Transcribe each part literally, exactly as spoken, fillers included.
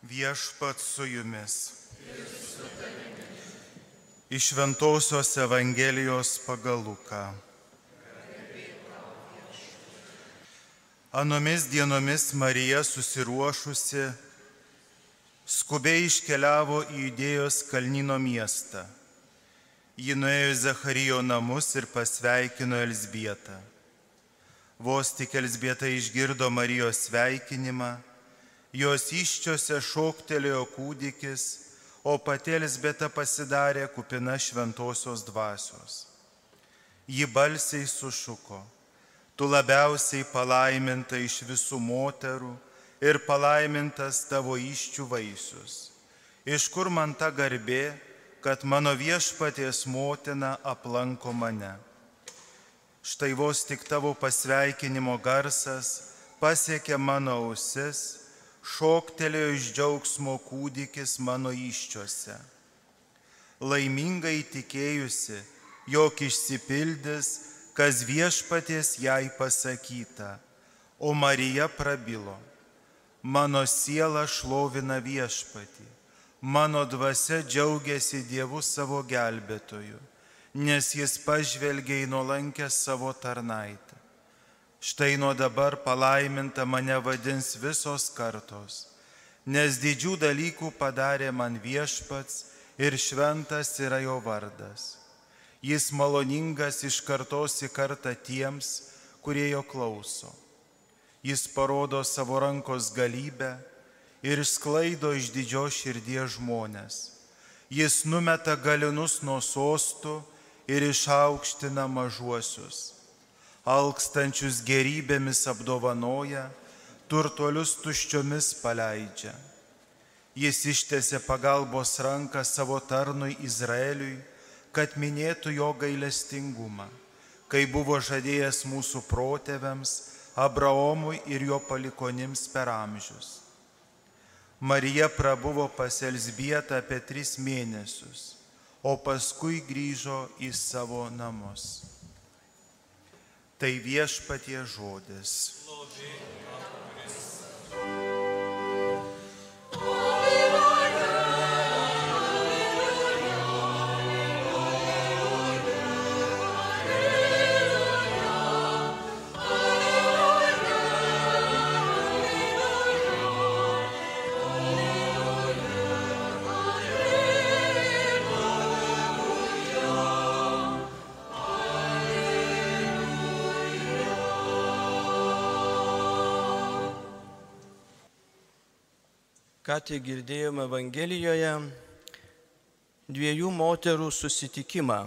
Viešpat su jumis. Iš Šventosios Evangelijos pagal Luką. Anomis dienomis Marija susiruošusi skubiai iškeliavo į Judėjos kalnyno miestą. Ji nuėjo į Zacharijo namus ir pasveikino Elzbietą. Vos tik Elzbieta išgirdo Marijos sveikinimą, jos įsčiose šoktelėjo kūdikis, o pati Elzbieta pasidarė kupina šventosios dvasios. Ji balsiai sušuko: tu labiausiai palaiminta iš visų moterų ir palaimintas tavo įsčių vaisius. Iš kur man ta garbė, kad mano viešpaties motina aplanko mane? Štai vos tik tavo pasveikinimo garsas pasiekė mano ausis, šoktelėjo iš džiaugsmo kūdikis mano įsčiose. Laimingai tikėjusi, jog išsipildys, kas viešpaties jai pasakyta, o Marija prabilo: mano siela šlovina viešpatį, mano dvasia džiaugiasi Dievu savo gelbėtoju, nes jis pažvelgė į nuolankę savo tarnaitę. Štai nuo dabar palaiminta mane vadins visos kartos, nes didžių dalykų padarė man viešpats ir šventas yra jo vardas. Jis maloningas iš kartos į kartą tiems, kurie jo klauso. Jis parodo savo rankos galybę ir išsklaido iš didžios širdies žmonės. Jis numeta galinus nuo sostų ir išaukština mažuosius. Alkstančius gerybėmis apdovanoja, turtuolius tuščiomis paleidžia. Jis ištiesė pagalbos ranką savo tarnui Izraeliui, kad minėtų jo gailestingumą, kai buvo žadėjęs mūsų protėviams, Abraomui ir jo palikonims per amžius. Marija prabuvo pas Elzbietą apie tris mėnesius, o paskui grįžo į savo namus. Tai viešpatie žodis. Ką tik girdėjome Evangelijoje dviejų moterų susitikimą.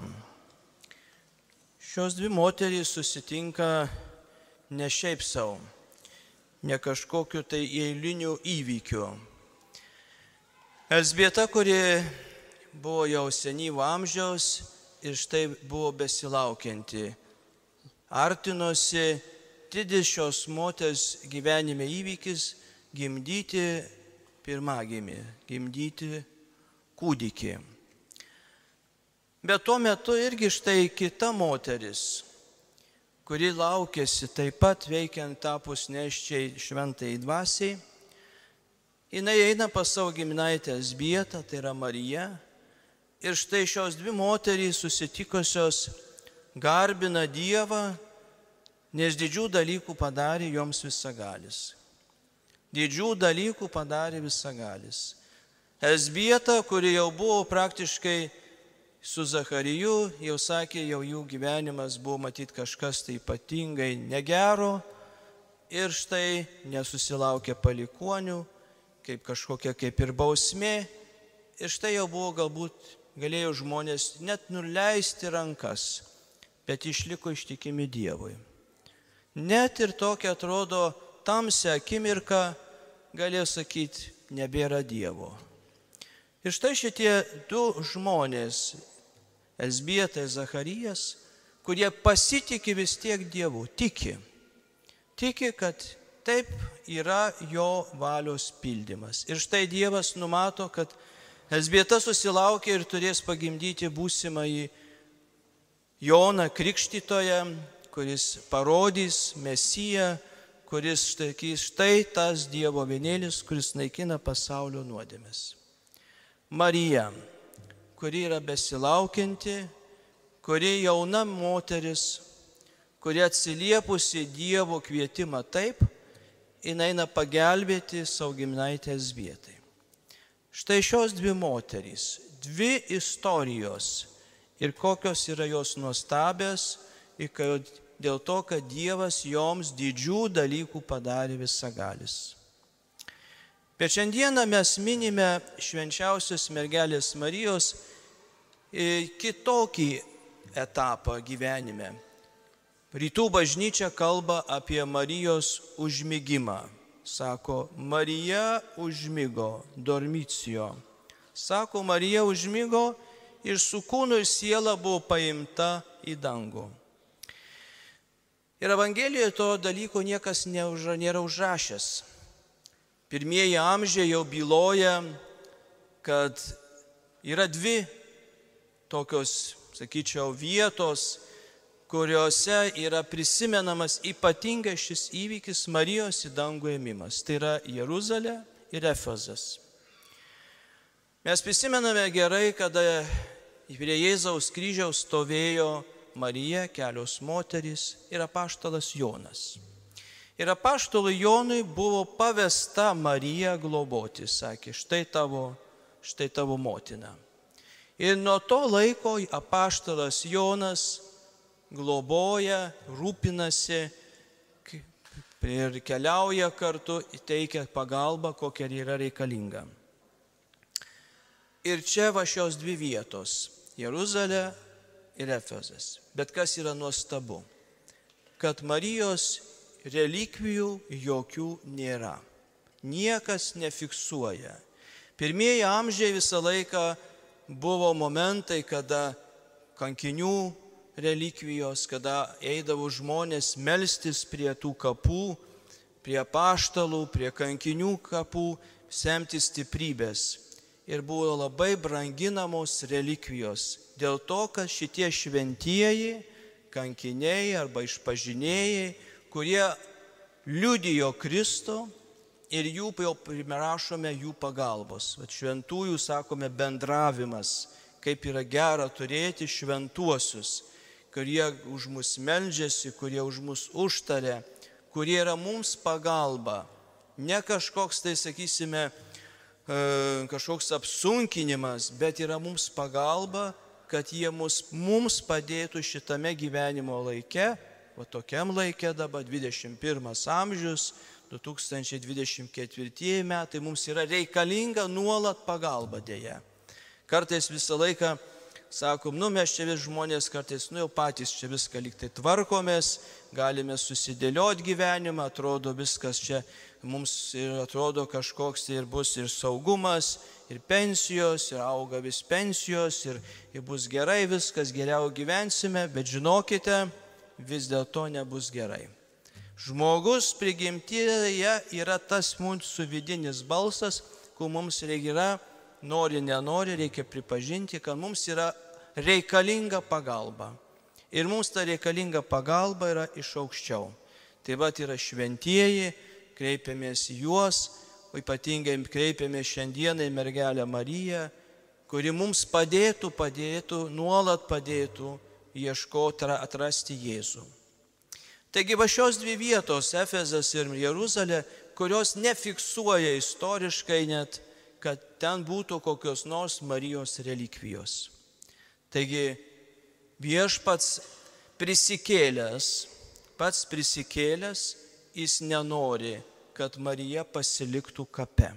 Šios dvi moterys susitinka ne šiaip savo, ne kažkokiu tai eiliniu įvykiu. Elzbieta, kuri buvo jau senyvo amžiaus ir štai buvo besilaukianti, artinosi didis šios moters gyvenime įvykis gimdyti pirmagimį, gimdyti kūdikį. Bet tuo metu irgi štai kita moteris, kuri laukėsi taip pat veikiant tapus neščiai šventai dvasiai, jinai eina pas savo giminaitę Elzbietą, tai yra Marija, ir štai šios dvi moterys susitikusios garbina Dievą, nes didžių dalykų padarė joms visagalis. Didžių dalykų padarė visagalis. Elzbieta, kuri jau buvo praktiškai su Zachariju, jau sakė, jau jų gyvenimas buvo matyti kažkas tai ypatingai negero ir štai nesusilaukė palikonių, kaip kažkokia kaip ir bausmė. Ir štai jau buvo galbūt, galėjo žmonės net nuleisti rankas, bet išliko ištikimi Dievui. Net ir tokia atrodo tamsią akimirką, galėjo sakyti, nebėra Dievo. Ir štai šitie du žmonės, Elzbieta ir Zacharijas, kurie pasitikė vis tiek Dievu, tiki. Tiki, kad taip yra jo valios pildymas. Ir štai Dievas numato, kad Elzbieta susilaukė ir turės pagimdyti būsimąjį Joną Krikštytoją, kuris parodys Mesiją, kuris sakys, štai tas Dievo vienėlis, kuris naikina pasaulio nuodėmes. Marija, kuri yra besilaukianti, kuri jauna moteris, kuri atsiliepusi Dievo kvietimą taip, jinai eina pagelbėti savo giminaitę Elzbietai. Štai šios dvi moterys, dvi istorijos ir kokios yra jos nuostabios, ir kad dėl to, kad Dievas joms didžių dalykų padarė visagalis. Bet šiandieną mes minime švenčiausios mergelės Marijos kitokį etapą gyvenime. Rytų bažnyčia kalba apie Marijos užmigimą. Sako, Marija užmigo, dormicijo. Sako, Marija užmigo ir su kūnu ir siela buvo paimta į dangų. Ir Evangelijoje to dalyko niekas nėra užrašęs. Pirmieji amžiai jau byloja, kad yra dvi tokios, sakyčiau, vietos, kuriuose yra prisimenamas ypatingai šis įvykis Marijos į dangų ėmimas. Tai yra Jeruzalė ir Efezas. Mes prisimename gerai, kada prie Jėzaus kryžiaus stovėjo Marija, kelios moterys ir apaštalas Jonas. Ir apaštalui Jonui buvo pavesta Marija globoti, sakė, štai tavo, štai tavo motina. Ir nuo to laiko apaštalas Jonas globoja, rūpinasi ir keliauja kartu, teikia pagalbą, kokia yra reikalinga. Ir čia va šios dvi vietos - Jeruzalė ir Efezas. Bet kas yra nuostabu, kad Marijos relikvijų jokių nėra. Niekas nefiksuoja. Pirmieji amžiai visą laiką buvo momentai, kada kankinių relikvijos, kada eidavo žmonės melstis prie tų kapų, prie apaštalų, prie kankinių kapų, semti stiprybės. Ir buvo labai branginamos relikvijos. Dėl to, kad šitie šventieji, kankiniai arba išpažinėjai, kurie liudijo Kristų ir jų jau primerašome jų pagalbos. Vat šventųjų, sakome, bendravimas, kaip yra gera turėti šventuosius, kurie už mus meldžiasi, kurie už mus užtarė, kurie yra mums pagalba. Ne kažkoks, tai sakysime, kažkoks apsunkinimas, bet yra mums pagalba, kad jie mus, mums padėtų šitame gyvenimo laike, o tokiam laike dabar dvidešimt pirmas amžius, du tūkstančiai dvidešimt ketvirtieji metai, mums yra reikalinga nuolat pagalba dėja. Kartais visą laiką sakom, nu mes čia vis žmonės kartais, nu jau patys čia viską lyg tai tvarkomės, galime susidėlioti gyvenimą, atrodo viskas čia mums ir atrodo kažkoks ir bus ir saugumas, ir pensijos, ir auga vis pensijos, ir, ir bus gerai viskas, geriau gyvensime, bet žinokite, vis dėlto nebus gerai. Žmogus prigimtyje yra tas mūsų vidinis balsas, kur mums yra, nori, nenori, reikia pripažinti, kad mums yra reikalinga pagalba. Ir mums ta reikalinga pagalba yra iš aukščiau. Taip pat yra šventieji, kreipiamės į juos, o ypatingai kreipiamės šiandieną į mergelę Mariją, kuri mums padėtų, padėtų, nuolat padėtų ieškoti, atrasti Jėzų. Taigi va šios dvi vietos, Efezas ir Jeruzalė, kurios nefiksuoja istoriškai net, kad ten būtų kokios nors Marijos relikvijos. Taigi viešpats prisikėlęs, pats prisikėlęs, jis nenori, kad Marija pasiliktų kape.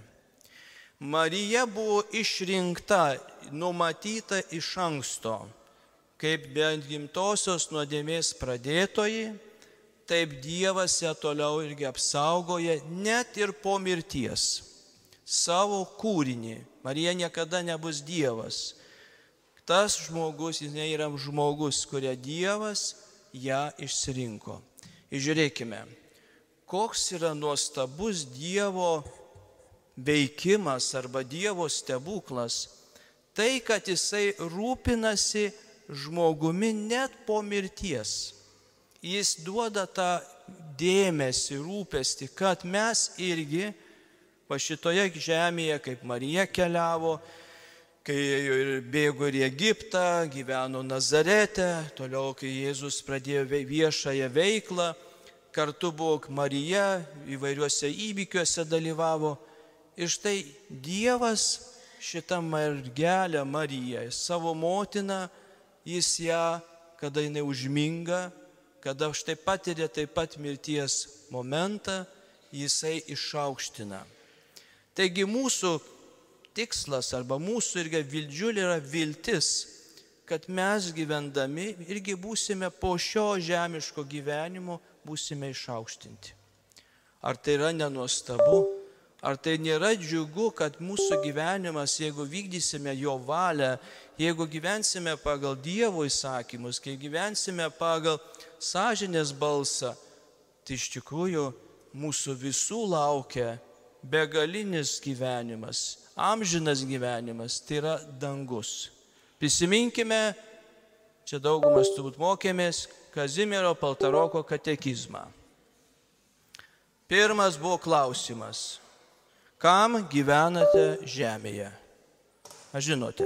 Marija buvo išrinkta, numatyta iš anksto, kaip bent gimtosios nuodėmės pradėtoji, taip Dievas ją toliau irgi apsaugoja, net ir po mirties. Savo kūrinį. Marija niekada nebus Dievas. Tas žmogus, jis yra žmogus, kuria Dievas ją išsirinko. Ir žiūrėkime, koks yra nuostabus Dievo veikimas arba Dievo stebuklas. Tai, kad jisai rūpinasi žmogumi net po mirties. Jis duoda tą dėmesį, rūpestį, kad mes irgi va šitoje žemėje, kaip Marija keliavo, kai ir bėgo ir į Egiptą, gyveno Nazarete, toliau, kai Jėzus pradėjo viešąją veiklą, kartu buvo Marija, įvairiuose įvykiuose dalyvavo. Ir štai Dievas šitą mergelę Mariją, savo motiną, jis ją, kada jinai užminga, kada štai patiria taip pat mirties momentą, jisai išaukština. Taigi mūsų tikslas arba mūsų irgi didžiulė yra viltis, kad mes gyvendami irgi būsime po šio žemiško gyvenimo, būsime išaukštinti. Ar tai yra nenuostabu? Ar tai nėra džiugu, kad mūsų gyvenimas, jeigu vykdysime jo valią, jeigu gyvensime pagal Dievo įsakymus, kai gyvensime pagal sąžinės balsą, tai iš tikrųjų mūsų visų laukia begalinis gyvenimas, amžinas gyvenimas, tai yra dangus. Prisiminkime, čia daugumas turbūt mokėmės, Kazimiero Paltaroko katekizmą. Pirmas buvo klausimas. Kam gyvenate žemėje? Aš žinote,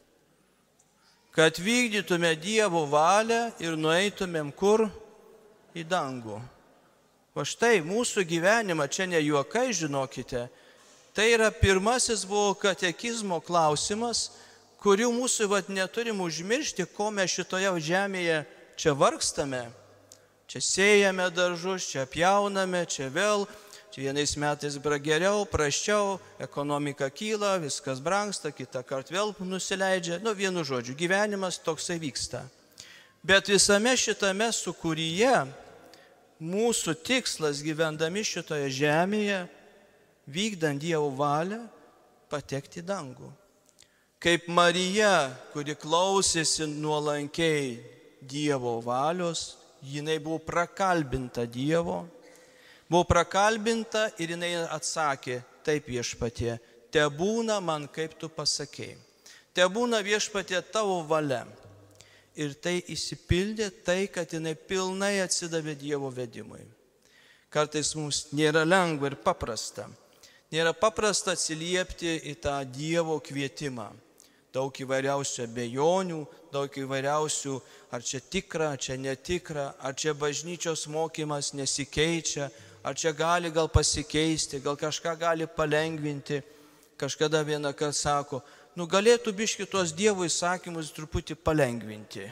kad vykdytume Dievo valią ir nueitumėm kur? Į dangų. O štai mūsų gyvenimą, čia ne juokai, žinokite, tai yra pirmasis buvo katekizmo klausimas, kurių mūsų vat, neturim užmiršti, ko mes šitoje žemėje čia vargstame. Čia sėjame daržus, čia pjauname, čia vėl. Čia vienais metais geriau, prasčiau, ekonomika kyla, viskas brangsta, kitą kartą vėl nusileidžia. Nu, vienu žodžiu, gyvenimas toksai vyksta. Bet visame šitame sukūryje mūsų tikslas gyvendami šitoje žemėje, vykdant Dievo valią, patekti į dangų. Kaip Marija, kuri klausėsi nuolankiai Dievo valios, jinai buvo prakalbinta Dievo, buvo prakalbinta ir jinai atsakė, taip Viešpatie, tebūna man, kaip tu pasakei. Tebūna Viešpatie tavo valia. Ir tai įsipildė tai, kad jinai pilnai atsidavė Dievo vedimui. Kartais mums nėra lengva ir paprasta. Nėra paprasta atsiliepti į tą Dievo kvietimą. Daug įvairiausių abejonių, daug įvairiausių, ar čia tikra, ar čia netikra, ar čia bažnyčios mokymas nesikeičia, ar čia gali gal pasikeisti, gal kažką gali palengvinti. Kažkada vieną kartą sako, nu galėtų biški tuos Dievo įsakymus truputį palengvinti.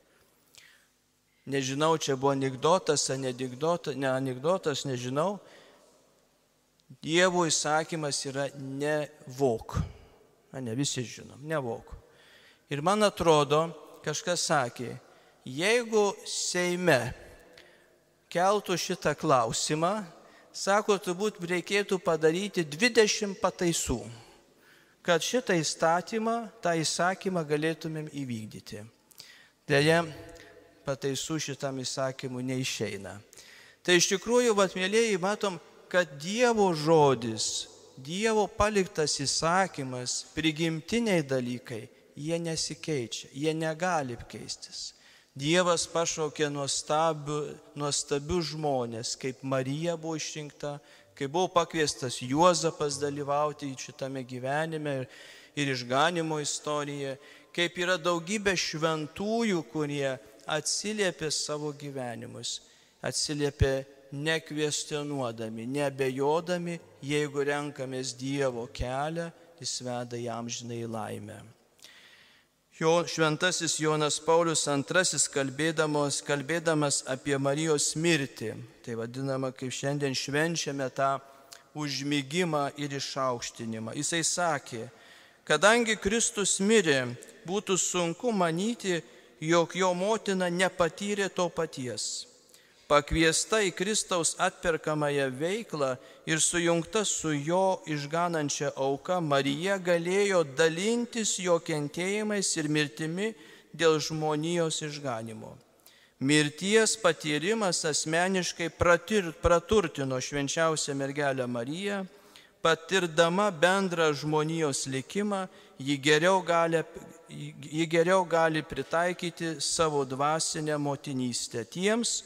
Nežinau, čia buvo anekdotas, ar ne, ne anekdotas, nežinau. Dievo įsakymas yra nevok. Ne visi žinom, nevok. Ir man atrodo, kažkas sakė, jeigu Seime keltų šitą klausimą, sako, turbūt reikėtų padaryti dvidešimt pataisų, kad šitą įstatymą, tą įsakymą galėtumėm įvykdyti. Deja, pataisų šitam įsakymui neišeina. Tai iš tikrųjų, vat, mėlėjai, matom, kad Dievo žodis, Dievo paliktas įsakymas, prigimtiniai dalykai, jie nesikeičia, jie negali keistis. Dievas pašaukė nuostabių, nuostabių žmonės, kaip Marija buvo išrinkta, kaip buvo pakviestas Juozapas dalyvauti šitame gyvenime ir, ir išganimo istorijoje, kaip yra daugybė šventųjų, kurie atsiliepė savo gyvenimus, atsiliepė nekvestionuodami, neabejodami, jeigu renkamės Dievo kelią, jis veda į amžinąją laimę. Jo, šventasis Jonas Paulius antrasis kalbėdamas, kalbėdamas apie Marijos mirtį, tai vadinama, kaip šiandien švenčiame tą užmigimą ir išaukštinimą. Jisai sakė, kadangi Kristus mirė, būtų sunku manyti, jog jo motina nepatyrė to paties. Pakviesta į Kristaus atperkamąją veiklą ir sujungta su jo išganančia auka, Marija galėjo dalintis jo kentėjimais ir mirtimi dėl žmonijos išganimo. Mirties patyrimas asmeniškai pratir, praturtino švenčiausią mergelę Mariją, patirdama bendrą žmonijos likimą, ji geriau gali, ji geriau gali pritaikyti savo dvasinę motinystę tiems,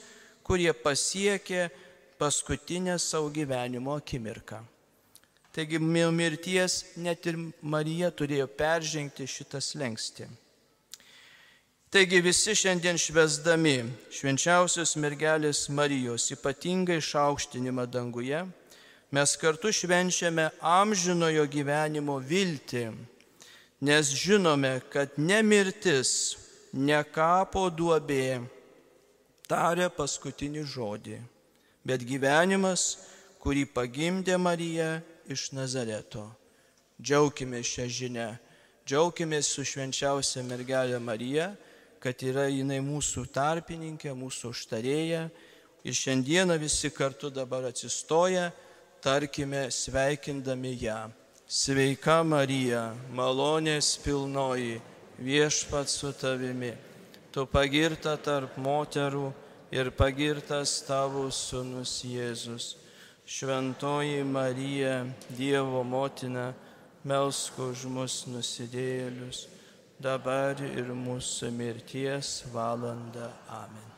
kurie pasiekė paskutinę savo gyvenimo akimirką. Taigi mirties net ir Marija turėjo peržengti šitą slenkstį. Taigi visi šiandien švęsdami švenčiausios mergelės Marijos ypatingą išaukštinimą danguje, mes kartu švenčiame amžinojo gyvenimo viltį, nes žinome, kad ne mirtis, ne kapo duobė taria paskutinį žodį, bet gyvenimas, kurį pagimdė Marija iš Nazareto. Džiaukimės šią žinią, džiaukimės su švenčiausia mergelė Marija, kad yra jinai mūsų tarpininkė, mūsų užtarėja. Ir šiandieną visi kartu dabar atsistoję, tarkime sveikindami ją. Sveika Marija, malonės pilnoji, viešpats su tavimi. Tu pagirta tarp moterų ir pagirtas tavo sūnus Jėzus. Šventoji Marija, Dievo motina, melsk už mus nusidėjėlius, dabar ir mūsų mirties valanda. Amen.